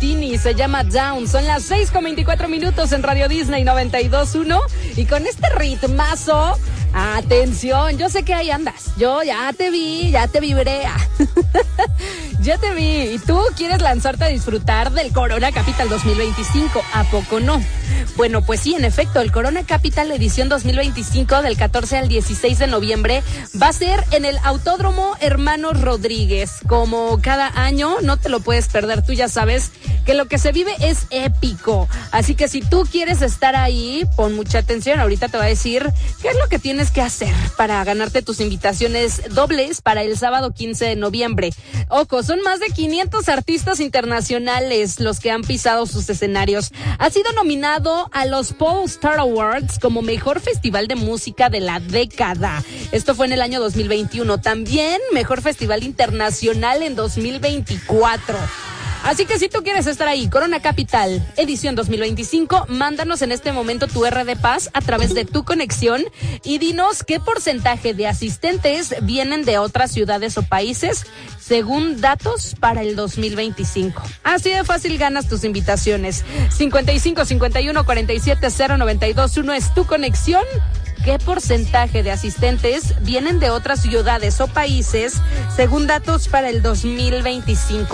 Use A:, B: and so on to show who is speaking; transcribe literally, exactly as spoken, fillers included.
A: Martini, se llama Down. Son las seis con veinticuatro minutos en Radio Disney noventa y dos punto uno. Y con este ritmazo, atención, yo sé que ahí andas. Yo ya te vi, ya te vibré. Ya te vi. Y tú quieres lanzarte a disfrutar del Corona Capital dos mil veinticinco. ¿A poco no? Bueno, pues sí, en efecto, el Corona Capital edición dos mil veinticinco del catorce al dieciséis de noviembre va a ser en el Autódromo Hermanos Rodríguez. Como cada año, no te lo puedes perder. Tú ya sabes que lo que se vive es épico. Así que si tú quieres estar ahí, pon mucha atención. Ahorita te voy a decir qué es lo que tienes que hacer para ganarte tus invitaciones dobles para el sábado quince de noviembre. Ojo, son más de quinientos artistas internacionales los que han pisado sus escenarios. Ha sido nominado a los Paul Star Awards como mejor festival de música de la década. Esto fue en el año dos mil veintiuno. También mejor festival internacional en dos mil veinticuatro. Así que si tú quieres estar ahí, Corona Capital, edición dos mil veinticinco, mándanos en este momento tu R de Paz a través de tu conexión y dinos qué porcentaje de asistentes vienen de otras ciudades o países según datos para el dos mil veinticinco. Así de fácil ganas tus invitaciones. cincuenta y cinco, cincuenta y uno, cuarenta y siete, cero, noventa y dos, uno es tu conexión. ¿Qué porcentaje de asistentes vienen de otras ciudades o países según datos para el dos mil veinticinco?